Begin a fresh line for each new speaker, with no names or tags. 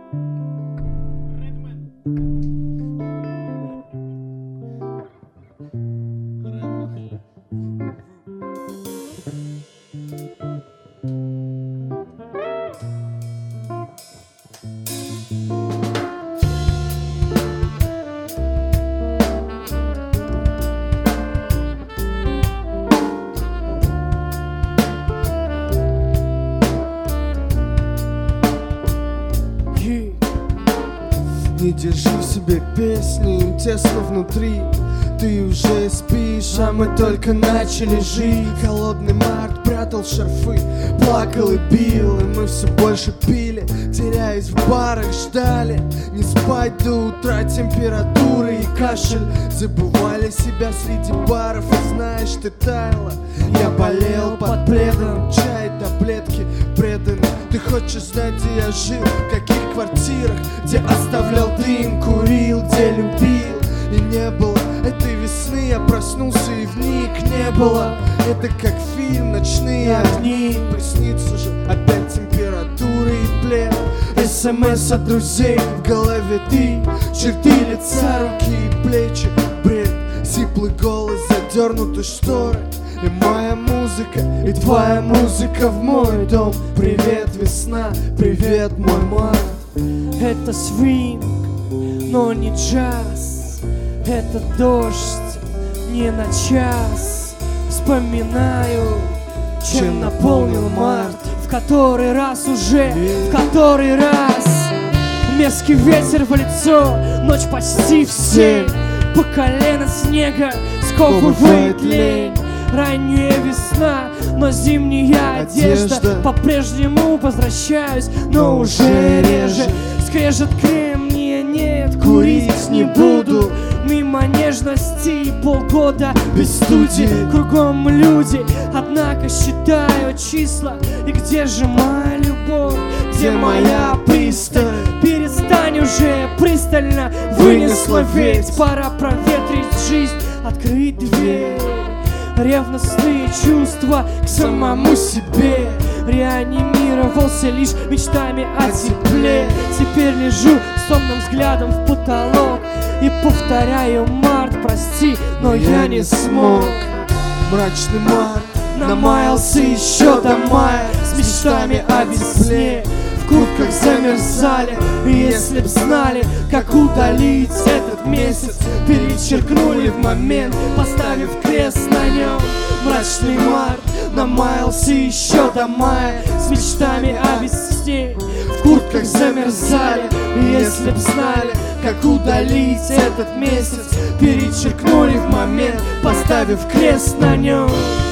Не держи в себе песни, им тесно внутри. Ты уже спишь, а мы только начали жить. Холодный март прятал шарфы, плакал и бил, и мы все больше пили, теряясь в барах, ждали не спать до утра, температуры и кашель. Забывали себя среди баров, и знаешь, ты таяла. Я болел под пледом, чай, таблетки преданы. Ты хочешь знать, где я жил, в каких квартирах, где оставлял дым, курил, где любил. И не было этой весны, я проснулся и вник не было. Это как фильм «Ночные огни». Приснится же опять температура и плед. СМС от друзей, в голове ты, черты лица, руки и плечи, бред, сиплый голос, задернуты шторы. И моя музыка, и твоя музыка в мой дом. Привет, весна, привет, мой март.
Это свинг, но не джаз. Это дождь, не на час. Вспоминаю, чем наполнил март. В который раз уже, в который раз. Мерзкий ветер в лицо, ночь почти в 7. По колено снега сковывает лень. Ранняя весна, но зимняя одежда. По-прежнему возвращаюсь, но уже реже. Скрежет кремния, нет, курить не буду. Мимо нежности полгода без студии. Кругом люди, однако считаю числа. И где же моя любовь, где моя пристань? Перестань уже пристально, вынесла ведь. Пора проветрить жизнь, открыть дверь. Ревностные чувства к самому себе. Реанимировался лишь мечтами о тепле. Теперь лежу с томным взглядом в потолок и повторяю: март, прости, но я не смог.
Мрачный март
намаялся еще до мая с мечтами о весне. В куртках замерзали, и если б знали, как удалить этот месяц, перечеркнули в момент, поставив крест на нем. Мрачный март намаялся еще до мая с мечтами о весне. В куртках замерзали, и если б знали, как удалить этот месяц, перечеркнули в момент, поставив крест на нем.